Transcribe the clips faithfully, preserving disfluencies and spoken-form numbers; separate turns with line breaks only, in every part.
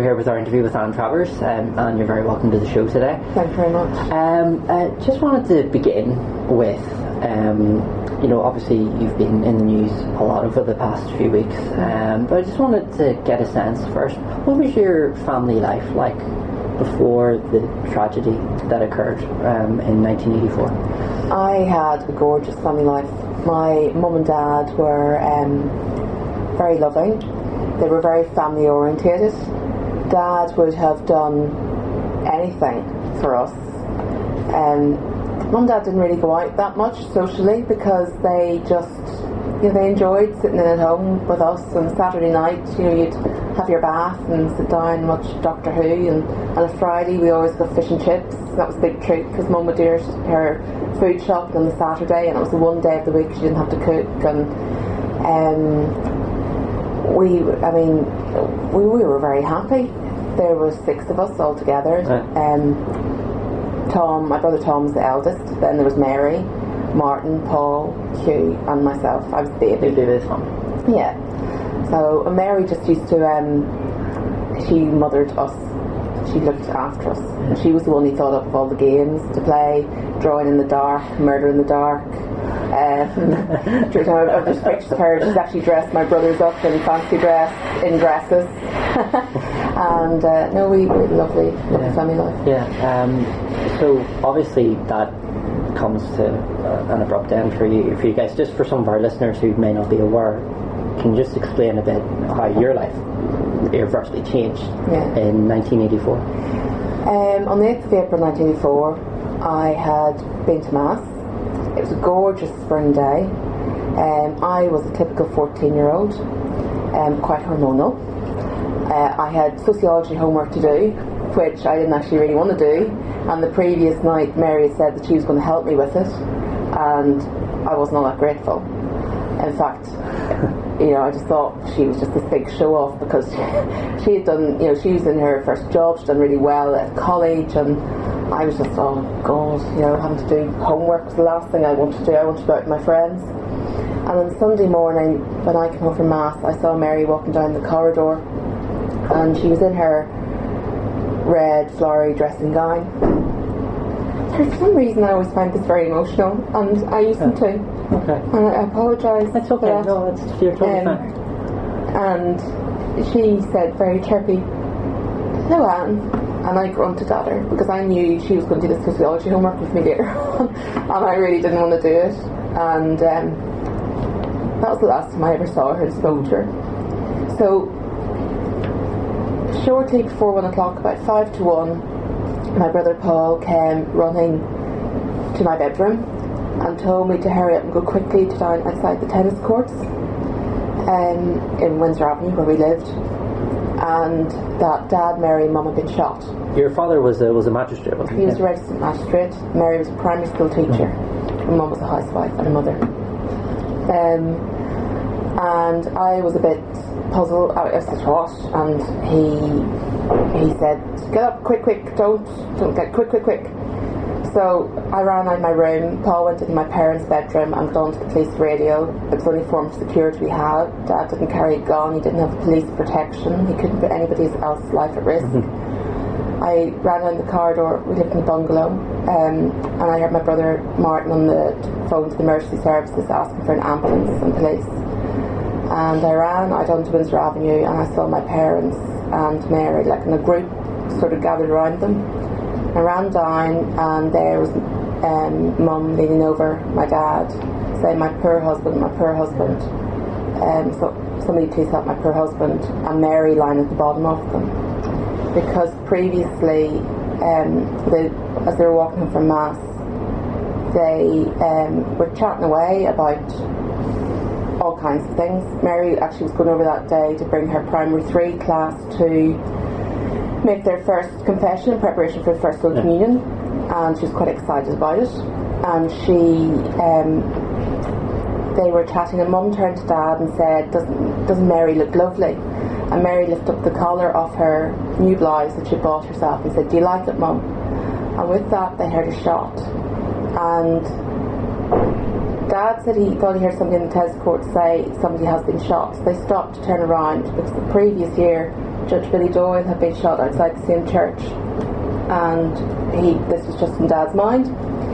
here with our interview with Anne Travers, um, and you're very welcome to the show today.
Thank you very much.
Um, uh, just wanted to begin with, um, you know, obviously you've been in the news a lot over the past few weeks, um, but I just wanted to get a sense first. What was your family life like before the tragedy that occurred um, in nineteen eighty-four?
I had a gorgeous family life. My mum and dad were um, very loving. They were very family orientated. Dad would have done anything for us. Um, Mum and Dad didn't really go out that much socially because they just, you know, they enjoyed sitting in at home with us on Saturday night. You know, you'd have your bath and sit down and watch Doctor Who, and on a Friday we always got fish and chips. That was a big treat because Mum would do her, her food shopping on the Saturday, and it was the one day of the week she didn't have to cook. And um, we, I mean, we, we were very happy. There were six of us all together.
Right.
Um, Tom, my brother Tom's the eldest. Then there was Mary, Martin, Paul, Hugh, and myself. I was the baby.
Baby Tom.
Yeah. So and Mary just used to. Um, she mothered us. She looked after us. And she was the one who thought up of all the games to play, drawing in the dark, murder in the dark. Um, there's pictures of her. She's actually dressed my brothers up in fancy dress, in dresses. And uh, no, we were lovely, lovely
Yeah.
family life.
Yeah. Um, so obviously that comes to uh, an abrupt end for you, for you guys. Just for some of our listeners who may not be aware, can you just explain a bit how your life irreversibly changed
Yeah.
in nineteen eighty-four?
Um, on the eighth of April nineteen eighty-four, I had been to Mass. It was a gorgeous spring day. Um, I was a typical fourteen-year-old, um, quite hormonal. Uh, I had sociology homework to do, which I didn't actually really want to do. And the previous night, Mary had said that she was going to help me with it, and I wasn't all that grateful. In fact, you know, I just thought she was just this big show-off because she had done, you know, she was in her first job, she'd done really well at college, and I was just, oh God, you know, having to do homework was the last thing I wanted to do. I wanted to go out with my friends. And on Sunday morning, when I came home from Mass, I saw Mary walking down the corridor, and she was in her red flowery dressing gown. For some reason I always find this very emotional, and I used to.
Okay.
And I apologise.
That's okay.
For that.
No, it's you're totally
Um,
fine.
And she said very chirpy, "Hello, Anne." And I grunted at her because I knew she was going to do the sociology homework with me later on, and I really didn't want to do it. And um, that was the last time I ever saw her and spoke to her. So shortly before one o'clock, about five to one, my brother Paul came running to my bedroom and told me to hurry up and go quickly to down outside the tennis courts um, in Windsor Avenue where we lived, and that Dad, Mary and Mum had been shot.
Your father was a, was a magistrate, wasn't he?
He was a registered magistrate. Mary was a primary school teacher. And Mum was a housewife and a mother. Um, and I was a bit puzzled. I said, "What?" And he he said, "Get up, quick, quick! Don't don't get quick, quick, quick!" So I ran out of my room. Paul went into my parents' bedroom and got onto the police radio. It was the only form of security we had. Dad didn't carry a gun. He didn't have police protection. He couldn't put anybody else's life at risk. Mm-hmm. I ran down the corridor. We lived in a bungalow, um, and I heard my brother Martin on the phone to the emergency services asking for an ambulance and police. And I ran out onto Windsor Avenue, and I saw my parents and Mary, like in a group, sort of gathered around them. I ran down, and there was um, Mum leaning over my dad, saying, "My poor husband, my poor husband." Um, so somebody please help my poor husband. And Mary lying at the bottom of them, because previously, um, they, as they were walking home from Mass, they um, were chatting away about all kinds of things. Mary actually was going over that day to bring her primary three class to make their first confession in preparation for the first Holy Communion, and she was quite excited about it. And she, um, they were chatting, and Mum turned to Dad and said, "Doesn't doesn't Mary look lovely?" And Mary lifted up the collar of her new blouse that she bought herself and said, "Do you like it, Mum?" And with that, they heard a shot, and Dad said he thought he heard somebody in the tennis court say somebody has been shot. So they stopped to turn around because the previous year Judge Billy Doyle had been shot outside the same church, and he this was just in Dad's mind.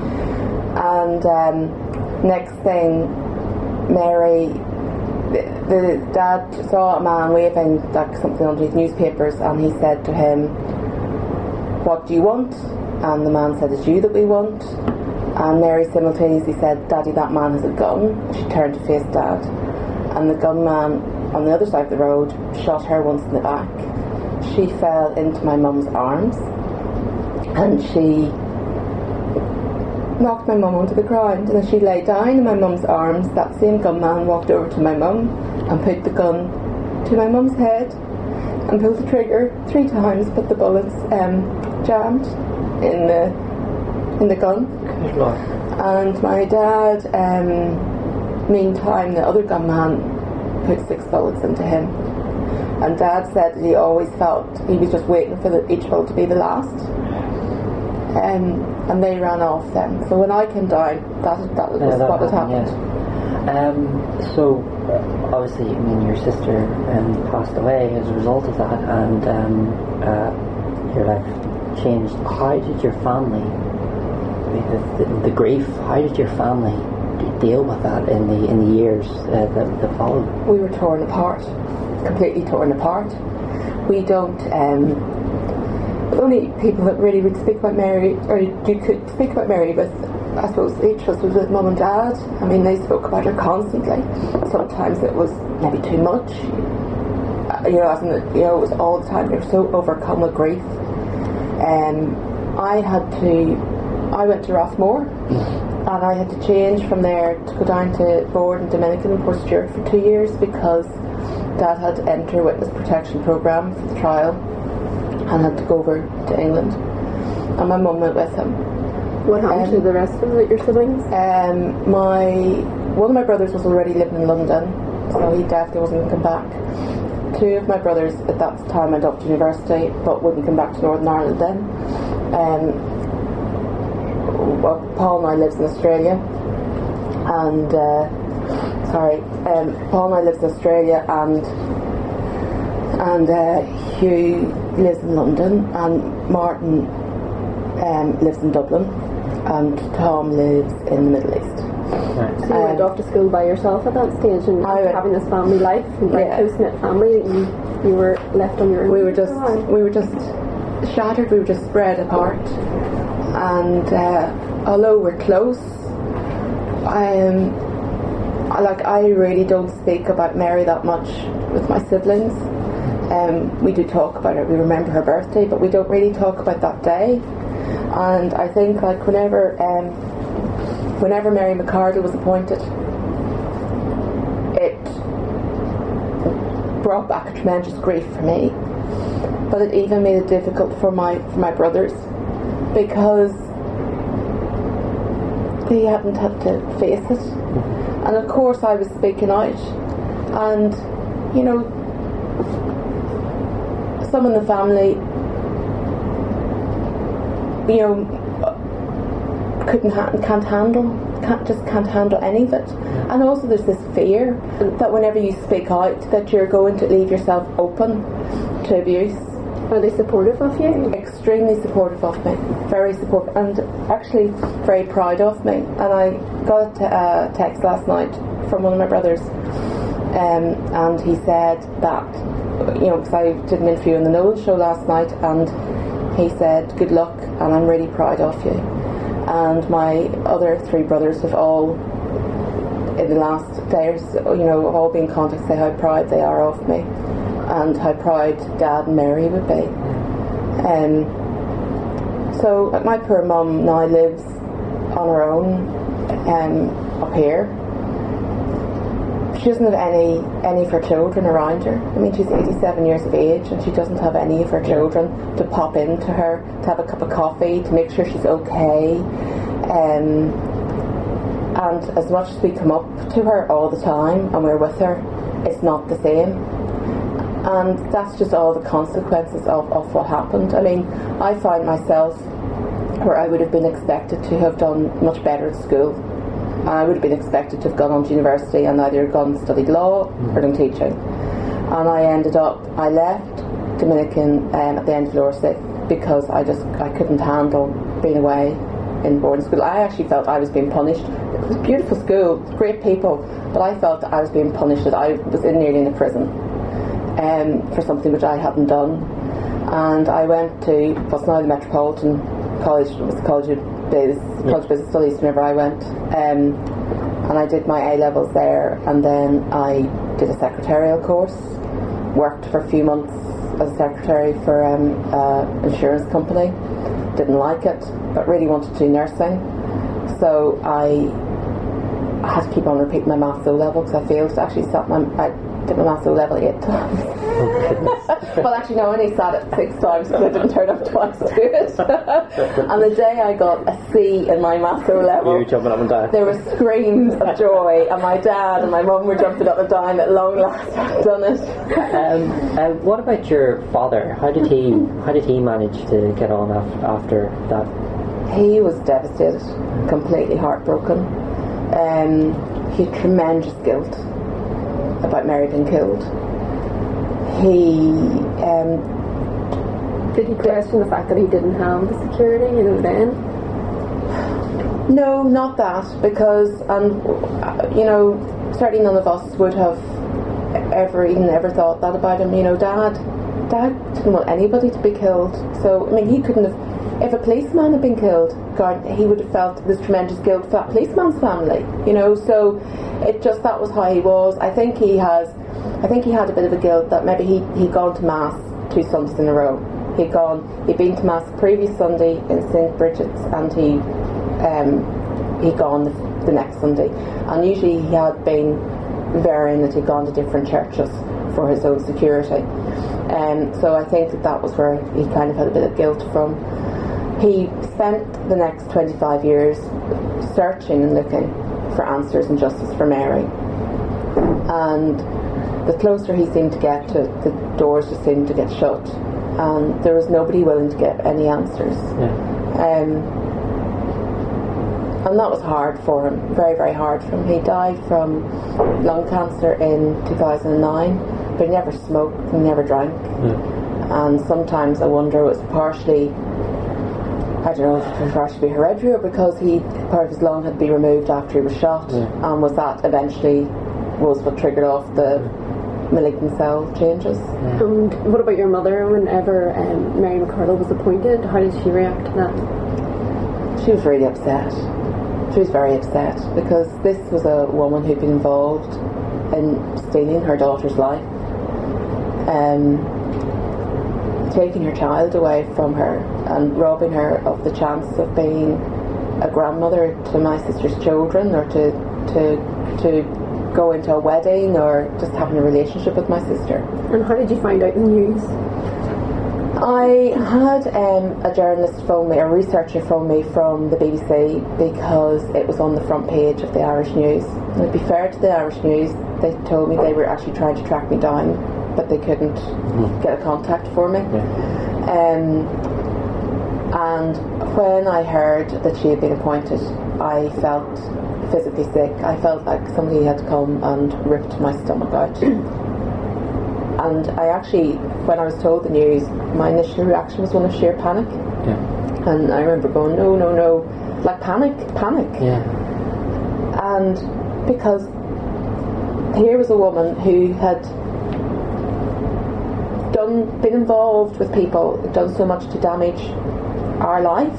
And um, next thing, Mary, the, the dad saw a man waving like something under his newspapers, and he said to him, "What do you want?" And the man said, "It's you that we want." And Mary simultaneously said, "Daddy, that man has a gun." She turned to face Dad, and the gunman on the other side of the road shot her once in the back. She fell into my mum's arms, and she knocked my mum onto the ground. And as she lay down in my mum's arms, that same gunman walked over to my mum and put the gun to my mum's head and pulled the trigger three times, but the bullets um, jammed in the in the gun. And my dad, um, meantime, the other gunman put six bullets into him. And Dad said that he always felt he was just waiting for the, each bullet to be the last. Um, and they ran off then. So when I came down, that that was
yeah, that
what had
happened.
happened.
Yes. Um, so uh, obviously, I mean, your sister um, passed away as a result of that, and um, uh, your life changed. How did your family, the, the, the grief? How did your family deal with that in the in the years uh, that, that followed?
We were torn apart, completely torn apart. We don't. Um, the only people that really would speak about Mary, or you could speak about Mary with, I suppose, each of us was with Mum and Dad. I mean, they spoke about her constantly. Sometimes it was maybe too much. Uh, you know, as in the, you know, it was all the time. They were so overcome with grief. Um, I had to. I went to Rathmore. And I had to change from there to go down to board in Dominican in Port Stewart for two years because Dad had to enter a witness protection programme for the trial and had to go over to England. And my mum went with him.
What happened um, to the rest of your siblings?
Um, my one of my brothers was already living in London, so he definitely wasn't going to come back. Two of my brothers at that time went off to university, but wouldn't come back to Northern Ireland then. Um, Well, Paul now lives in Australia, and uh, sorry, um, Paul now lives in Australia, and and uh, Hugh lives in London, and Martin um, lives in Dublin, and Tom lives in the Middle East.
Right. So you um, went off to school by yourself at that stage, and
I went,
having this family life, and very
yeah.
close knit family. You you were left on your own.
We were just we were just shattered. We were just spread apart. And uh, although we're close, I am like I really don't speak about Mary that much with my siblings. Um, we do talk about her. We remember her birthday, but we don't really talk about that day. And I think like whenever um, whenever Mary McCardle was appointed, it brought back a tremendous grief for me. But it even made it difficult for my for my brothers, because they hadn't had to face it. And of course I was speaking out, and you know, some in the family, you know, couldn't ha- can't handle can't just can't handle any of it. And also there's this fear that whenever you speak out that you're going to leave yourself open to abuse.
Are they supportive of you?
Extremely supportive of me, very supportive, and actually very proud of me. And I got a text last night from one of my brothers, um, and he said that, you know, because I did an interview on the Noel show last night, and he said, "Good luck, and I'm really proud of you." And my other three brothers have all, in the last day or so, you know, have all been in contact to say how proud they are of me, and how proud Dad and Mary would be. Um, so like, my poor mum now lives on her own um, up here. She doesn't have any any of her children around her. I mean, she's eighty-seven years of age, and she doesn't have any of her children to pop into her, to have a cup of coffee, to make sure she's okay. Um, and as much as we come up to her all the time and we're with her, it's not the same. And that's just all the consequences of, of what happened. I mean, I find myself where I would have been expected to have done much better at school. I would have been expected to have gone on to university and either gone and studied law or done teaching. And I ended up, I left Dominican um, at the end of Lorsick because I just I couldn't handle being away in boarding school. I actually felt I was being punished. It was a beautiful school, great people, but I felt that I was being punished, that I was in nearly in a prison um, for something which I hadn't done. And I went to what's now the Metropolitan College, it was the College of Biz, yeah. College of Business Studies whenever I went. Um, and I did my A-levels there, and then I did a secretarial course, worked for a few months as a secretary for um, an insurance company. Didn't like it, but really wanted to do nursing. So I, I had to keep on repeating my maths O-level because I failed. Actually, sat my, I did my maths O-level eight times. Oh, well, actually, no, I only sat it six times because I didn't turn up twice to it. And the day I got a C in my maths O-level,
you were jumping up and down.
There were screams of joy, and my dad and my mum were jumping up and down. At long last, I've done it.
Um, uh, what about your father? How did he How did he manage to get on af- after that?
He was devastated, completely heartbroken. Um, he had tremendous guilt about Mary being killed. He um,
did he question the fact that he didn't have the security, you know, then?
No, not that, because and you know, certainly none of us would have ever even ever thought that about him. You know, Dad, Dad didn't want anybody to be killed. So I mean, he couldn't have. If a policeman had been killed, God, he would have felt this tremendous guilt for that policeman's family. You know, so it just that was how he was. I think he has. I think he had a bit of a guilt that maybe he he'd gone to mass two Sundays in a row. He'd gone. He'd been to mass the previous Sunday in Saint Bridget's, and he um he'd gone the, the next Sunday. And usually he had been varying that he'd gone to different churches for his own security. Um, so I think that that was where he kind of had a bit of guilt from. He spent the next twenty-five years searching and looking for answers and justice for Mary. And the closer he seemed to get to it, the doors just seemed to get shut. And there was nobody willing to give any answers.
Yeah.
Um, and that was hard for him, very, very hard for him. He died from lung cancer in two thousand nine, but he never smoked, he never drank.
Yeah.
And sometimes I wonder it was partially, I don't know if it was partially hereditary or because he part of his lung had to be removed after he was shot,
yeah.
and was that eventually was what triggered off the malignant cell changes.
Yeah.
And what about your mother? Whenever um, Mary McCardle was appointed, how did she react to that?
She was really upset. She was very upset because this was a woman who'd been involved in stealing her daughter's life, um, taking her child away from her and robbing her of the chance of being a grandmother to my sister's children, or to to to go into a wedding, or just having a relationship with my sister.
And how did you find out the news?
I had um, a journalist phone me, a researcher phone me from the B B C because it was on the front page of the Irish News. And to be fair to the Irish News, they told me they were actually trying to track me down, but they couldn't mm. get a contact for me.
Yeah.
Um, and when I heard that she had been appointed, I felt physically sick. I felt like somebody had come and ripped my stomach out. And I actually, when I was told the news, my initial reaction was one of sheer panic.
Yeah.
And I remember going, no, no, no, like panic, panic.
Yeah.
And because here was a woman who had done, been involved with people, done so much to damage our life,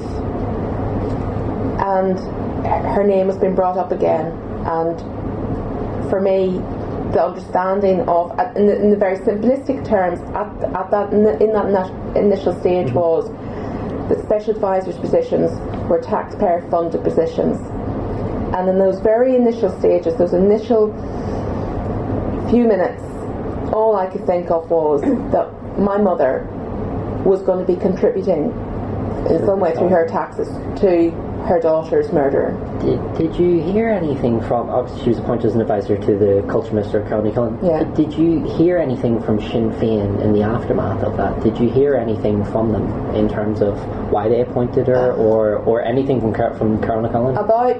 and her name has been brought up again. And for me, the understanding of, in the, in the very simplistic terms, at, at that in, the, in that initial stage, mm-hmm. was that special advisors' positions were taxpayer-funded positions, and in those very initial stages, those initial few minutes, all I could think of was that my mother was going to be contributing in some way through her taxes to her daughter's murderer.
Did, did you hear anything from, obviously she was appointed as an advisor to the Culture Minister, County Cullen.
Yeah.
Did you hear anything from Sinn Féin in the aftermath of that? Did you hear anything from them in terms of why they appointed her, or, or anything from, from County Cullen?
About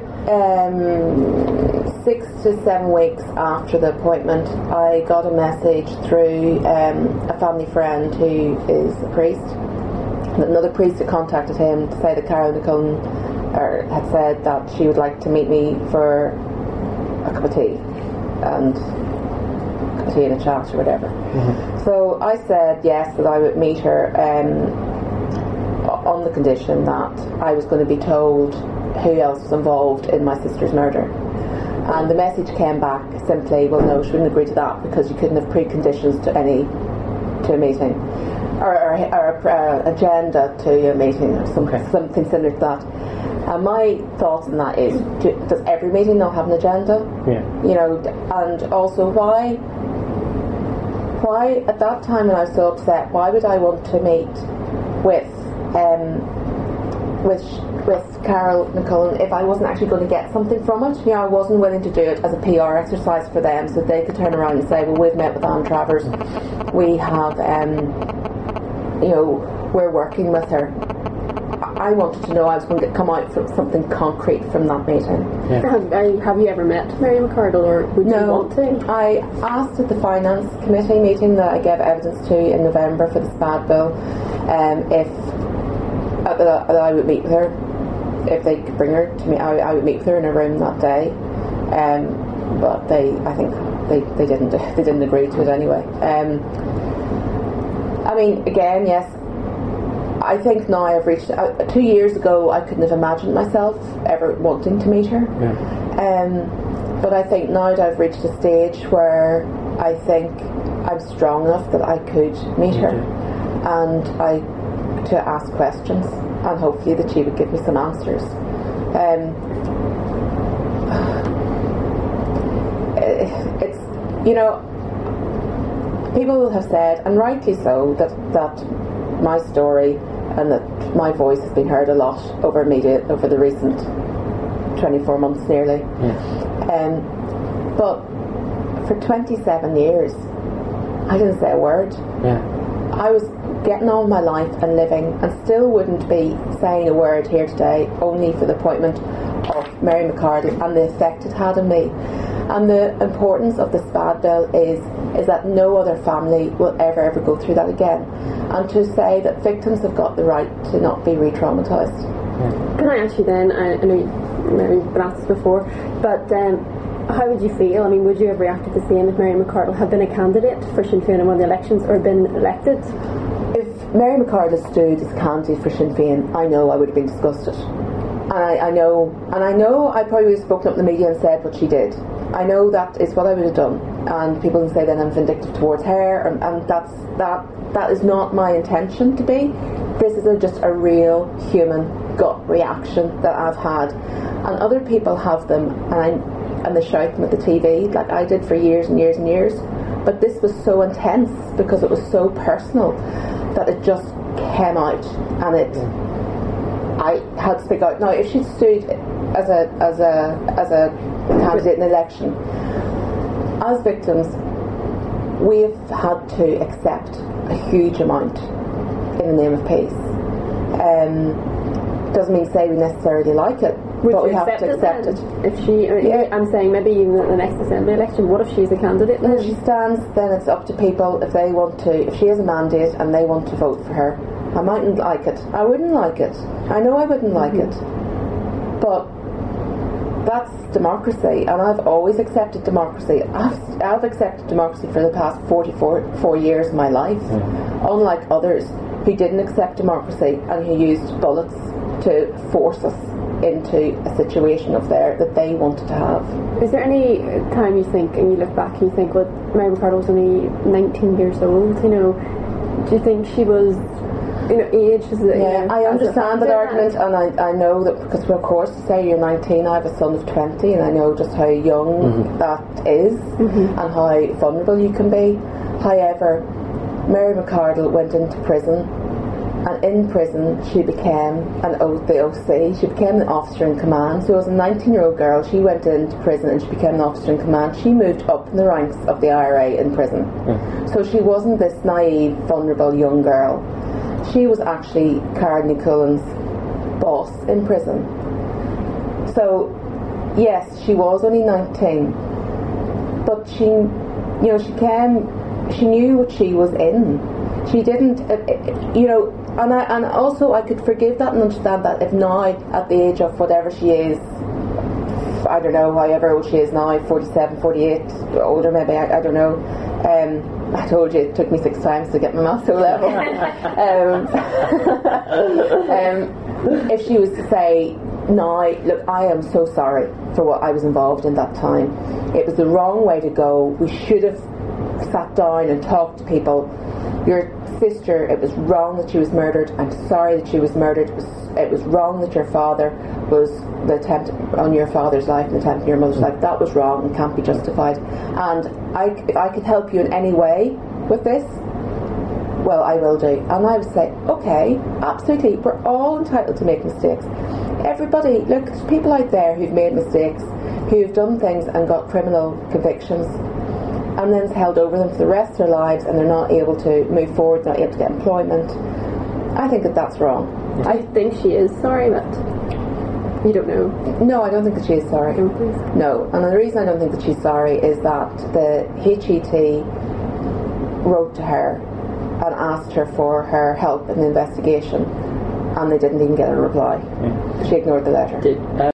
um, six to seven weeks after the appointment, I got a message through um, a family friend who is a priest. Another priest had contacted him to say that Carol Cullen or had said that she would like to meet me for a cup of tea and a cup of tea and a chat or whatever. Mm-hmm. So I said yes, that I would meet her um, on the condition that I was going to be told who else was involved in my sister's murder. And the message came back simply, well no, she wouldn't agree to that because you couldn't have preconditions to any to a meeting or, or, or uh, agenda to a meeting or some, okay. something similar to that. And my thoughts on that is, do, does every meeting not have an agenda?
Yeah.
You know, and also why, why at that time when I was so upset, why would I want to meet with, um, with, with Carol Cullen if I wasn't actually going to get something from it? You know, I wasn't willing to do it as a P R exercise for them, so they could turn around and say, well, we've met with Anne Travers, we have, um, you know, we're working with her. I wanted to know I was going to come out with something concrete from that meeting.
Yeah. Have, have you ever met Mary McArdle, or would
no,
you want to?
I asked at the Finance Committee meeting that I gave evidence to in November for the SPAD bill um, if uh, that, that I would meet with her. If they could bring her to me, I, I would meet with her in a room that day. Um, but they, I think, they, they didn't they didn't agree to it anyway. Um, I mean, again, yes. I think now I've reached. Uh, two years ago, I couldn't have imagined myself ever wanting to meet her.
Yeah.
Um, but I think now that I've reached a stage where I think I'm strong enough that I could meet her, and I to ask questions, and hopefully that she would give me some answers. Um, it's you know, people have said, and rightly so, that that my story and that my voice has been heard a lot over media over the recent twenty-four months nearly.
Yeah.
Um, but for twenty-seven years I didn't say a word.
Yeah.
I was getting on with my life and living, and still wouldn't be saying a word here today only for the appointment of Mary McArdle and the effect it had on me. And the importance of the SPAD bill is is that no other family will ever ever go through that again, and to say that victims have got the right to not be re-traumatised.
Yeah.
Can I ask you then, I, I know Mary been asked this before, but um, how would you feel? I mean, would you have reacted the same if Mary McArdle had been a candidate for Sinn Féin in one of the elections, or been elected?
If Mary McArdle stood as candidate for Sinn Féin, I know I would have been disgusted. And I, I know, and I know I probably would have spoken up in the media and said what she did. I know that is what I would have done, and people can say then I'm vindictive towards her, and, and that's that. That is not my intention to be. This is a, just a real human gut reaction that I've had, and other people have them, and I, and they shout them at the T V like I did for years and years and years. But this was so intense because it was so personal that it just came out, and it. I had to speak out. Now, if she'd stood as a as a as a candidate in an election, as victims, we've had to accept a huge amount in the name of peace. Um, doesn't mean to say we necessarily like it,
Would
but we
you
have
accept
to
it
accept
then?
it.
If she, or
Yeah.
I'm saying maybe even at the next Assembly election, what if she's a candidate then?
If she stands, then it's up to people if they want to. If she has a mandate and they want to vote for her, I mightn't like it. I wouldn't like it. I know I wouldn't like
mm-hmm.
it. But that's democracy, and I've always accepted democracy. I've, I've accepted democracy for the past forty-four four years of my life, mm. unlike others who didn't accept democracy and who used bullets to force us into a situation of there that they wanted to have.
Is there any time you think, and you look back and you think, well, Mary McArdle was only nineteen years old, you know, do you think she was, you know, age is the,
yeah,
you know,
I understand that argument, and I, I know that because, of course, say you're nineteen, I have a son of twenty, and I know just how young mm-hmm. that is mm-hmm. and how vulnerable you can be. However, Mary McArdle went into prison And in prison, she became an o- the O C. She became an officer in command. So as a nineteen-year-old girl, she went into prison and she became an officer in command. She moved up in the ranks of the I R A in prison. Mm. So she wasn't this naive, vulnerable young girl. She was actually Karen Cullen's boss in prison. So, yes, she was only nineteen, but she, you know, she came. She knew what she was in. She didn't, you know. And I and also I could forgive that and understand that if now at the age of whatever she is, I don't know, however old she is now, forty-seven, forty-eight, older maybe, I, I don't know. Um, I told you it took me six times to get my maths O level. um, um, if she was to say, no, look, I am so sorry for what I was involved in that time. It was the wrong way to go. We should have sat down and talked to people. Your sister, it was wrong that she was murdered. I'm sorry that she was murdered. It was, it was wrong that your father was the attempt on your father's life and the attempt on your mother's life. That was wrong and can't be justified. And I, if I could help you in any way with this, well, I will do. And I would say, okay, absolutely, we're all entitled to make mistakes. Everybody, look, there's people out there who've made mistakes, who've done things and got criminal convictions, and then it's held over them for the rest of their lives, and they're not able to move forward, not able to get employment. I think that that's wrong.
I think she is sorry, but you don't know.
No, I don't think that she is sorry.
No, please.
No, and the reason I don't think that she's sorry is that the H E T wrote to her and asked her for her help in the investigation, and they didn't even get a reply. Yeah. She ignored the letter.
Did, uh